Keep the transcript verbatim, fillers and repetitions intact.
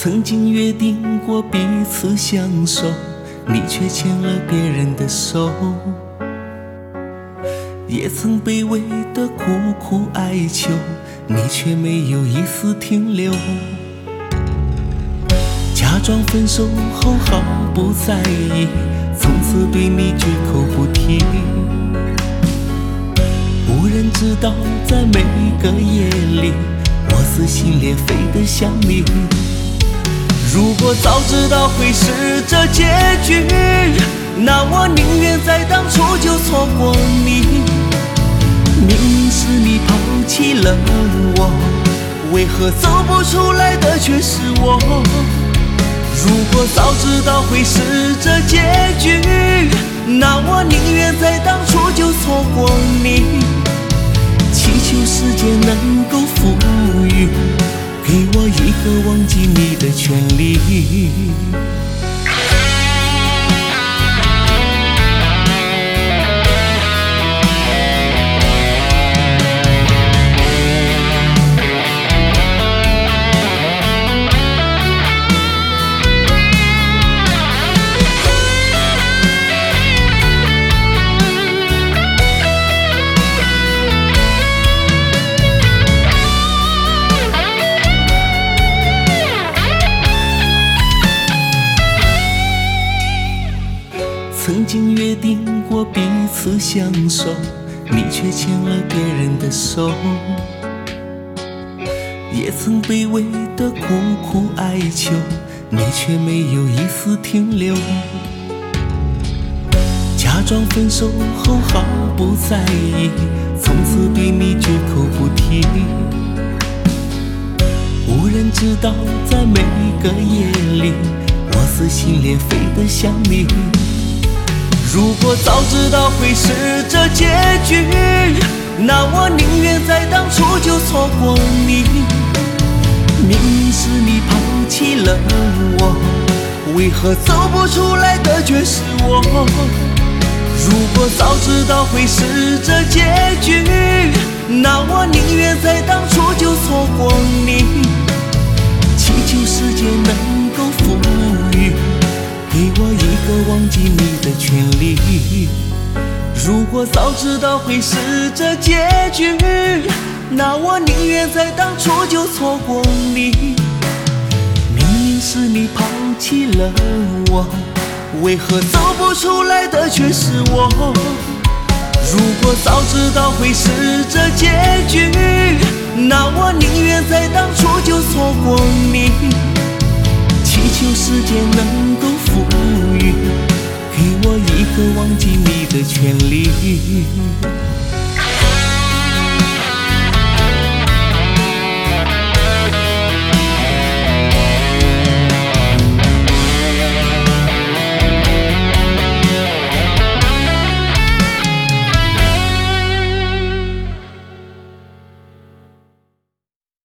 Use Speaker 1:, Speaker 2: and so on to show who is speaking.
Speaker 1: 曾经约定过彼此相守，你却牵了别人的手。也曾卑微的苦苦哀求，你却没有一丝停留。假装分手后毫不在意，从此对你绝口不提。无人知道，在每个夜里，我撕心裂肺地想你。如果早知道会是这结局，那我宁愿在当初就错过你。明明是你抛弃了我，为何走不出来的却是我？如果早知道会是这结局，那我宁愿在当初就错过你。祈求世界能够赋予给我一个忘记你的权利。曾经约定过彼此相守，你却牵了别人的手。也曾卑微的苦苦哀求，你却没有一丝停留。假装分手后毫不在意，从此对你绝口不提。无人知道，在每个夜里，我撕心裂肺地想你。如果早知道会是这结局，那我宁愿在当初就错过你。明明是你抛弃了我，为何走不出来的却是我？如果早知道会是这结局，那我宁愿在当初就错过你。祈求世界能够赋予给我一个忘记你的权利。如果早知道会是这结局，那我宁愿在当初就错过你。明明是你抛弃了我，为何走不出来的却是我？如果早知道会是这结局，那我宁愿在当初就错过你。祈求世界能够赋予给我一个忘记你的权利。